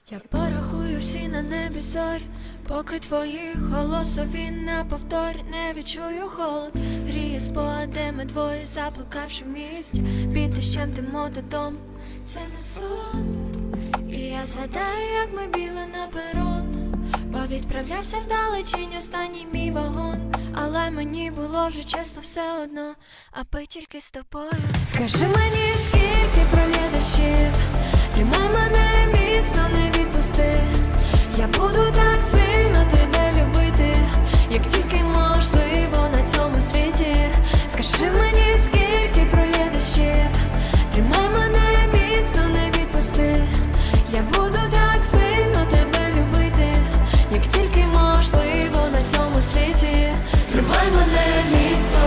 Я порахую всі на небі зорі, поки твої голосові на повторі. Не відчую холод, гріє спогади, ми двоє заблукавши в місті. Біти щемтимо додому, це не сон. І я згадаю, як ми біли на перон, бо відправлявся вдалечінь останній мій вагон. Але мені було вже чесно все одно, аби тільки з тобою. Скажи мені, скільки пролє дощів, тримай мене міцно, не відпусти. Я буду так сильно тебе любити, як тільки можливо на цьому світі. Скажи мені, скільки пролє дощів, тримай мене міцно, не відпусти. Я буду так сильно тебе любити, як тільки можливо на цьому світі. Тримай мене міцно.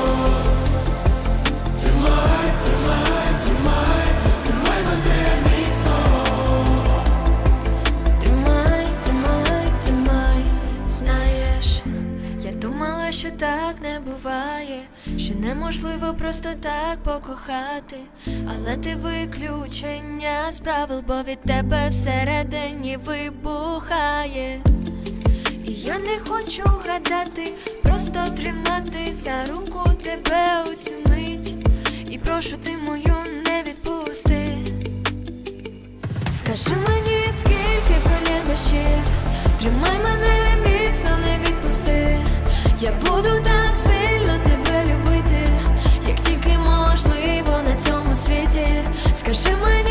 Тримай, тримай, тримай, тримай мене міцно. Тримай, тримай, тримай. Знаєш, я думала, що так не буває, що неможливо просто так покохати. Але ти виключення з правил, бо від тебе всередині вибухає. І я не хочу гадати, просто тримати за руку тебе у цю мить. І прошу, ти мою не відпусти. Скажи мені, скільки пролє дощів, тримай мене міцно, не відпусти. Я буду так сильно тебе любити, як тільки можливо на цьому світі. Скажи мені,